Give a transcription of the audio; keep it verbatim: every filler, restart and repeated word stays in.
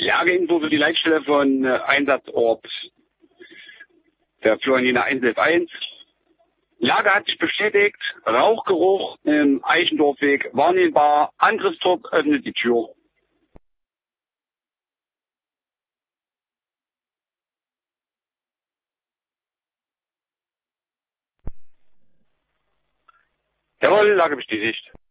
Lageinfo für die Leitstelle von äh, Einsatzort der Florianina eins elf eins. Lage hat sich bestätigt, Rauchgeruch im Eichendorfweg wahrnehmbar, Angriffstrupp öffnet die Tür. Jawohl, Lage bestätigt.